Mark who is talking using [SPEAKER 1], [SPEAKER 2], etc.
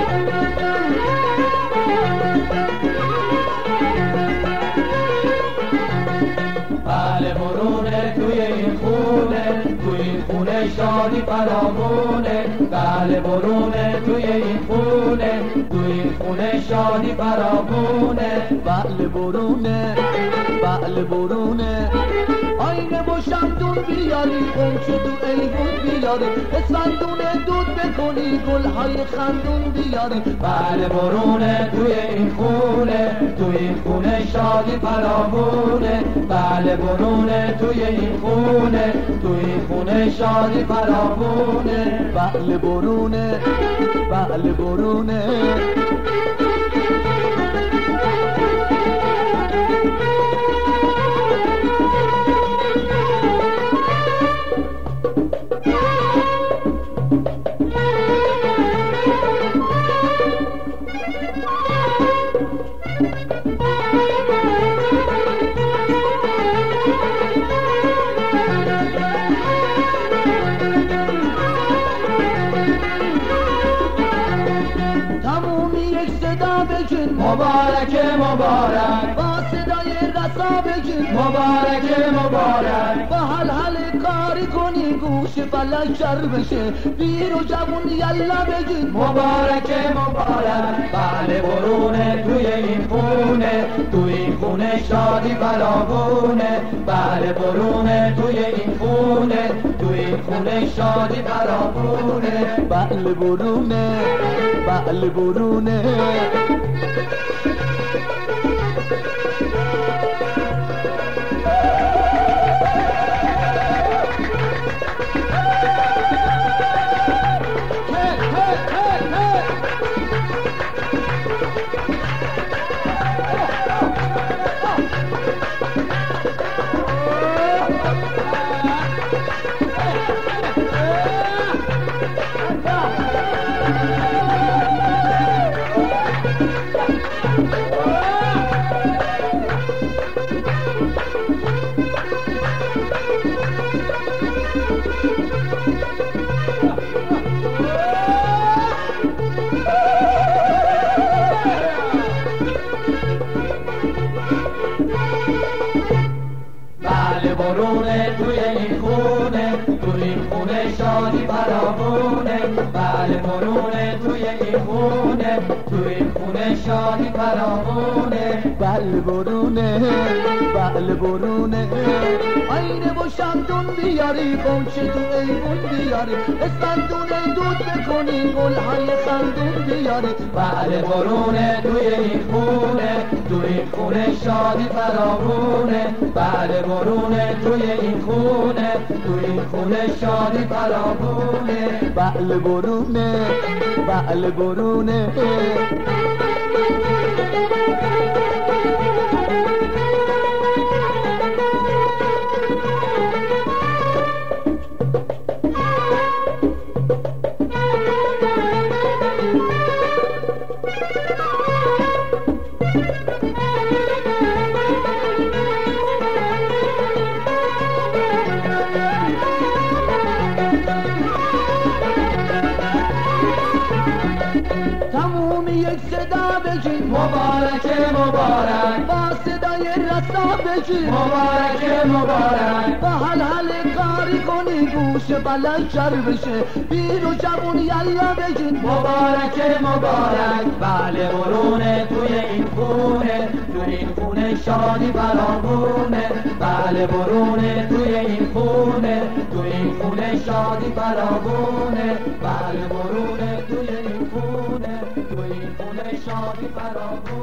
[SPEAKER 1] بله برونه توی این خونه، توی این خونه شادی فراوونه. بله برونه توی این خونه، توی این خونه شادی فراوونه.
[SPEAKER 2] بله برونه، بله برونه، آینه و شمدون بیاری، غنچه تو ایوون بیاری، اسفندون دود بکنی، گلهای خندون بیاری.
[SPEAKER 1] بله برونه توی این خونه، توی این خونه شادی فراوونه. بله برونه توی این خونه، توی این خونه شادی فراوونه.
[SPEAKER 2] بله برونه، بله برونه،
[SPEAKER 1] مبارک مبارک،
[SPEAKER 2] با صدای رسا بگین
[SPEAKER 1] مبارک مبارک.
[SPEAKER 2] با حل کاری کنی گوش فلک شر بشه، پیر و جوون یلا بگین
[SPEAKER 1] مبارک مبارک. بله برونه توی این خونه، توی این خونه شادی فراوونه. بله برونه توی این خونه، توی این خونه شادی فراوونه.
[SPEAKER 2] بله برونه، بله برونه،
[SPEAKER 1] بله برونه توی این خونه، توی این خونه شادی فراوونه. بله برونه توی این خونه، توی این خونه شادی فراوونه.
[SPEAKER 2] بله برونه، بله برونه، آینه و شمدون بیاری، غنچه تو ایوون بیاری، اسفندون دود بکنی، گلهای خندون بیاری.
[SPEAKER 1] بله برونه توی این خونه، توی این خونه شادی فراوونه. بله برونه توی این خونه، توی این خونه شادی فراوونه.
[SPEAKER 2] بله برونه، بله برونه، تموم یک صدا بگین
[SPEAKER 1] مبارک مبارک،
[SPEAKER 2] با صدای رسا بگین
[SPEAKER 1] مبارک مبارک.
[SPEAKER 2] با حل کاری کنی گوش بلند شر بشه، پیر و جوون یلا بگین
[SPEAKER 1] مبارک مبارک. بله برونه توی این خونه، توی این خونه شادی فراوونه. بله برونه توی این خونه، توی این خونه شادی فراوونه. بله برونه توی این خونه، توی این خونه شادی فراوونه.